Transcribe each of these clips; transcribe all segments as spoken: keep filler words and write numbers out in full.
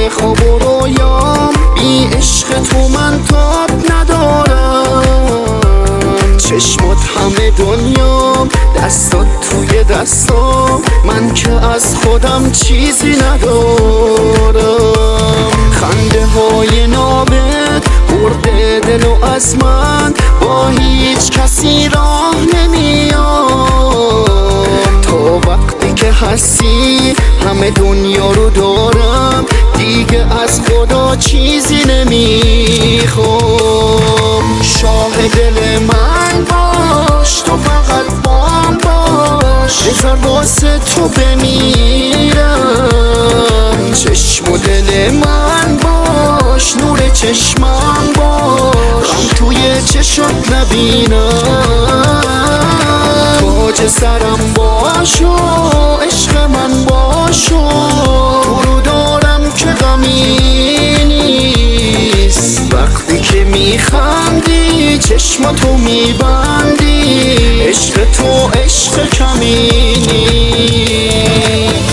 خواب و رویام بی عشق تو من تاب ندارم. چشمات همه دنیام، دستات توی دستام، من که از خودم چیزی ندارم. خنده های نابت برده دلو از من، با هیچ کسی راه نمیام. تا وقتی که هستی همه دنیا رو دارم، دیگه از خدا چیزی نمیخوام. شاه دل من باش، تو فقط بام باش، بذار واسه تو بمیرم. چشم و دل من باش، نور چشمم باش، غم توی چشات نبینم. تاج سرم باش و عشق من باش و تو رو دارم که غمی نیست. وقتی که میخندی چشماتو میبندی، عشق تو عشق کمی نیست.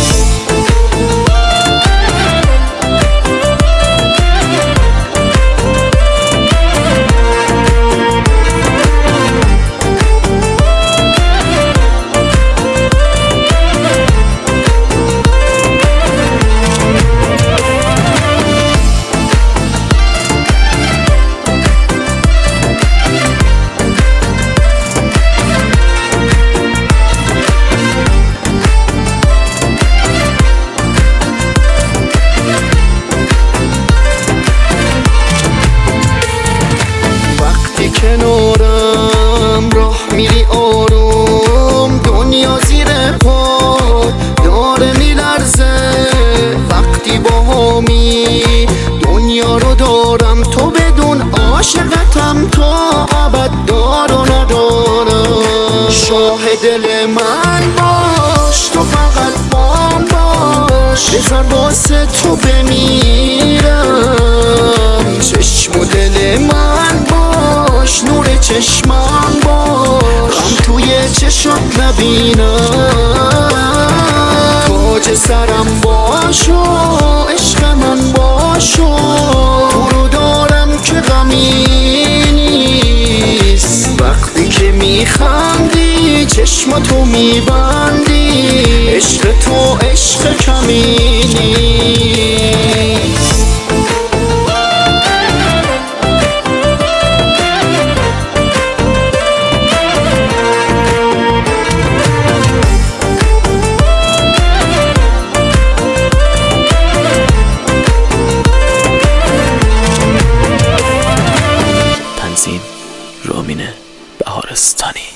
کنارم راه میری آروم، دنیا زیر پا داره میلرزه. وقتی با همی دنیا رو دارم، تو بدون عاشقتم تا ابد دار و ندارم. شاه دل من باش، تو فقط بام باش، بذار واسه تو بمیرم. چشم و دل من باش، نور چشمم باش، غم توی چشات نبینم. تاج سرم باش و عشق من باش و تو رو دارم که غمی نیست. وقتی که میخندی چشماتو میبندی، عشق تو عشق کمی نیست. رامین بهارستانی.